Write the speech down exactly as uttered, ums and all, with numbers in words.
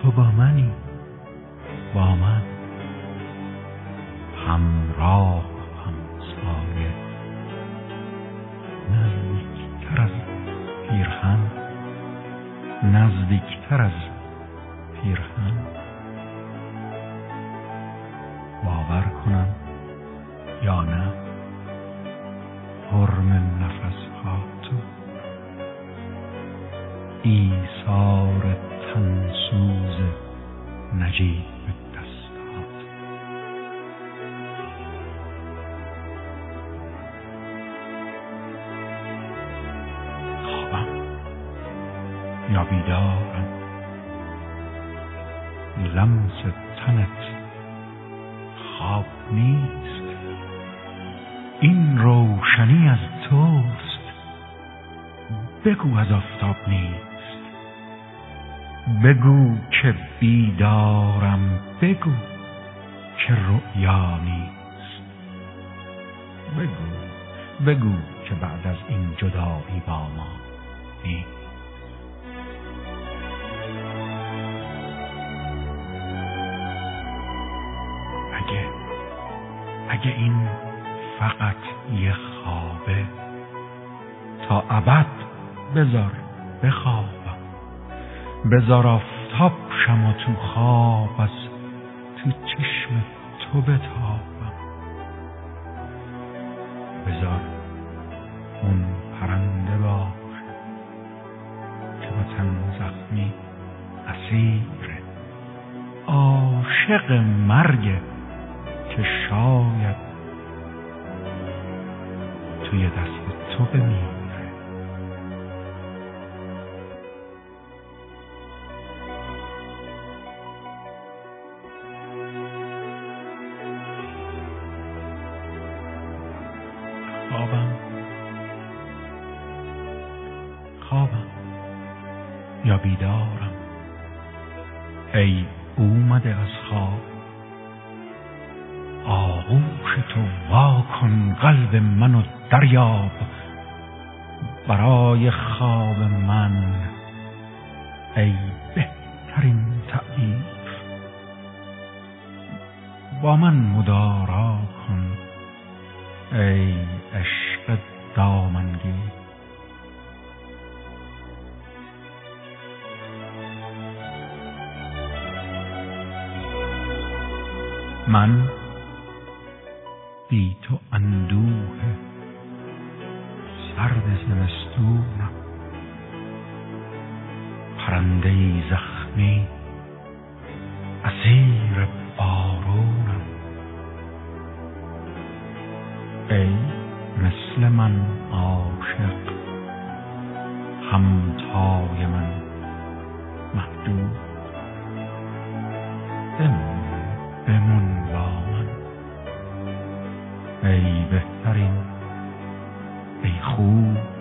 تو با منی، با من همراه همسایه، نزدیکتر از پیرهن، نزدیکتر از پیرهن. باور کنم یا نه، حرم نفس‌ها تو، ایثار تنسوز نجیب دستات. خوابم یا بیدارم، لمس تنت خواب نیست، این روشنی از توست، بگو از آفتاب نیست. بگو که بیدارم، بگو که رؤیا نیست. بگو بگو که بعد از این جدایی با ما نیست. اگه اگه این فقط یه خوابه، تا ابد بذار بخوابم، بذار آفتاب شم و تو خواب از تو چشم تو بتابم. بذار اون پرنده باش که با تن زخمی اسیره، عاشق مرگ که شاید توی دست تو بمیره. خوابم خوابم یا بیدارم، ای اومده از خواب، آغوش تو وا کن قلب منو دریاب. برای خواب من ای بهترین تعبیر، با من مدارا کن ای عشق دامنگیر. من بی تو اندوه سرد زمستونم، پرنده‌ای زخمی اسیر بارونم. ای مثل من عاشق، همتای من محدود، بمون بمون با من ای بهترین، ای خوب